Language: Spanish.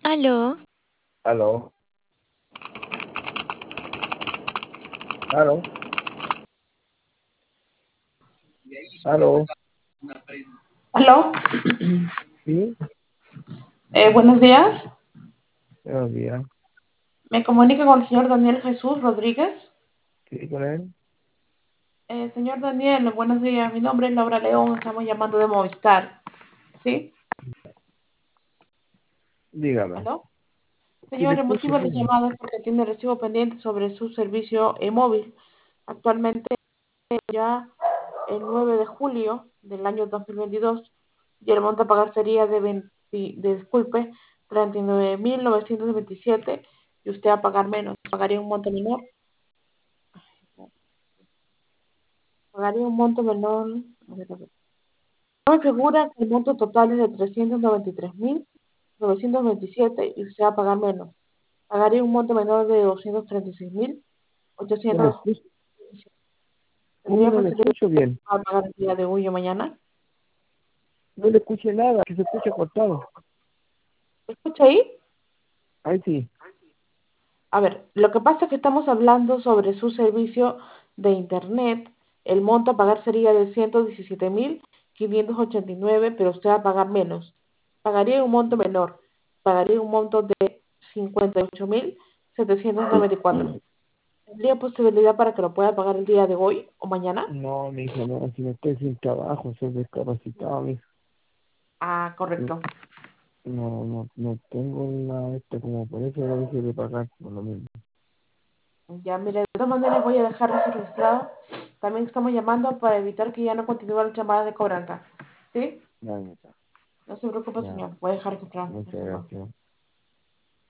Aló, Aló, aló, aló, Aló, sí, buenos días. buenos días, Me comunica con el señor Daniel Jesús Rodríguez. sí, con él, Señor Daniel, buenos días. Mi nombre es Laura León. Estamos llamando de Movistar. ¿Sí? dígame, ¿Aló? sí, le Señor, el escucho, motivo de la dígame. llamada es porque tiene recibo pendiente sobre su servicio móvil. Actualmente ya el 9 de julio del año 2022 y el monto a pagar sería disculpe, 39.927 y usted a pagar menos. Pagaría un monto menor. Pagaría un monto menor. A ver. No me figura que el monto total es de 393.927 y usted va a pagar menos. Pagaría un monto menor de No le 236.800. escucho, ¿cómo ¿Tendría no le posibilidad escucho bien? de pagar el día de hoy o mañana? No le escuché nada, que se escucha cortado. ¿Me escucha ahí? Ahí sí, A ver, lo que pasa es que estamos hablando sobre su servicio de Internet. El monto a pagar sería de 117.589, pero usted va a pagar menos. Pagaría un monto menor. Pagaría un monto de 58.794. ¿Tendría posibilidad para que lo pueda pagar el día de hoy o mañana? no, mi hija, no, si no estoy sin trabajo, soy discapacitado, mi hija. Ah, correcto. No tengo nada, como por eso lo dije de pagar, por lo mismo. Ya, mire, de todas maneras voy a dejar eso registrado. También estamos llamando para evitar que ya no continúen las llamadas de cobranza. ¿Sí? Ya, mi hija, No se preocupe, ya, señor. Voy a dejar registrado. muchas Hasta luego. gracias.